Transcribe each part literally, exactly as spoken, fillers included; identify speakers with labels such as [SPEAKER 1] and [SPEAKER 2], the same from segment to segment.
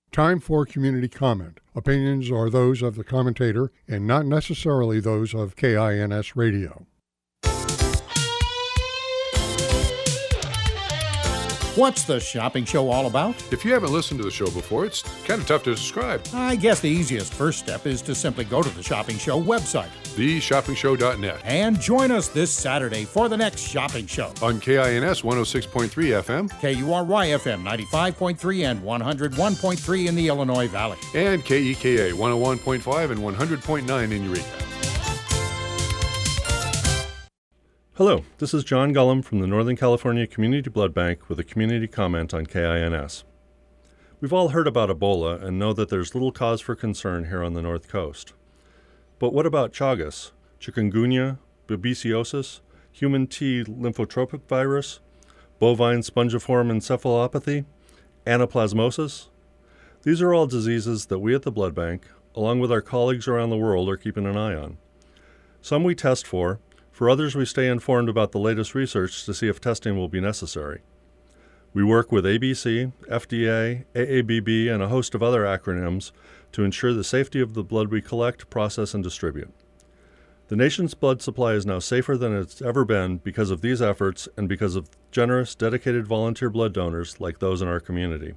[SPEAKER 1] Time for community comment. Opinions are those of the commentator and not necessarily those of K I N S Radio.
[SPEAKER 2] What's the shopping show all about?
[SPEAKER 3] If you haven't listened to the show before, it's kind of tough to describe.
[SPEAKER 2] I guess the easiest first step is to simply go to the Shopping Show website,
[SPEAKER 3] the shopping show dot net,
[SPEAKER 2] and join us this Saturday for the next shopping show.
[SPEAKER 3] On K I N S one oh six point three F M,
[SPEAKER 2] K U R Y F M ninety-five point three and one oh one point three in the Illinois Valley,
[SPEAKER 3] and K E K A one oh one point five and one hundred point nine in Eureka.
[SPEAKER 4] Hello, this is John Gullum from the Northern California Community Blood Bank with a community comment on K I N S. We've all heard about Ebola and know that there's little cause for concern here on the North Coast. But what about Chagas, chikungunya, babesiosis, human T lymphotropic virus, bovine spongiform encephalopathy, anaplasmosis? These are all diseases that we at the blood bank, along with our colleagues around the world, are keeping an eye on. Some we test for. For others, we stay informed about the latest research to see if testing will be necessary. We work with A B C, F D A, A A B B, and a host of other acronyms to ensure the safety of the blood we collect, process, and distribute. The nation's blood supply is now safer than it's ever been because of these efforts and because of generous, dedicated volunteer blood donors like those in our community.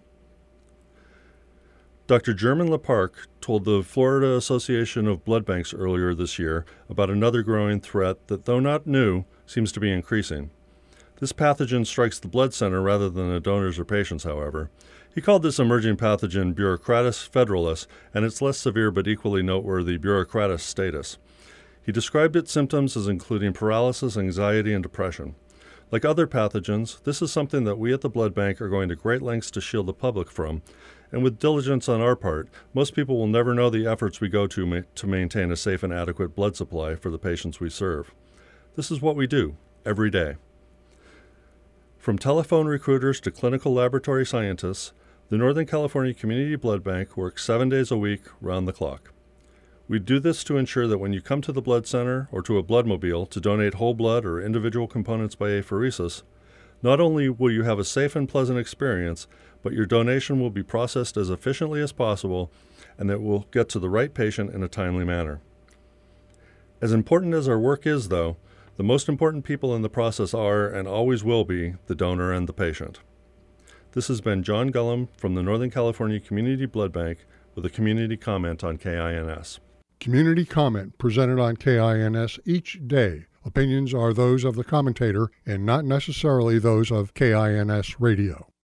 [SPEAKER 4] Doctor German Leparc told the Florida Association of Blood Banks earlier this year about another growing threat that, though not new, seems to be increasing. This pathogen strikes the blood center rather than the donors or patients, however. He called this emerging pathogen Bureaucratis federalis, and its less severe but equally noteworthy Bureaucratis status. He described its symptoms as including paralysis, anxiety, and depression. Like other pathogens, this is something that we at the blood bank are going to great lengths to shield the public from, and with diligence on our part, most people will never know the efforts we go to ma- to maintain a safe and adequate blood supply for the patients we serve. This is what we do, every day. From telephone recruiters to clinical laboratory scientists, the Northern California Community Blood Bank works seven days a week, round the clock. We do this to ensure that when you come to the blood center or to a bloodmobile to donate whole blood or individual components by apheresis, not only will you have a safe and pleasant experience, but your donation will be processed as efficiently as possible and that will get to the right patient in a timely manner. As important as our work is, though, the most important people in the process are, and always will be, the donor and the patient. This has been John Gullum from the Northern California Community Blood Bank with a community comment on K I N S.
[SPEAKER 1] Community comment presented on K I N S each day. Opinions are those of the commentator and not necessarily those of K I N S Radio.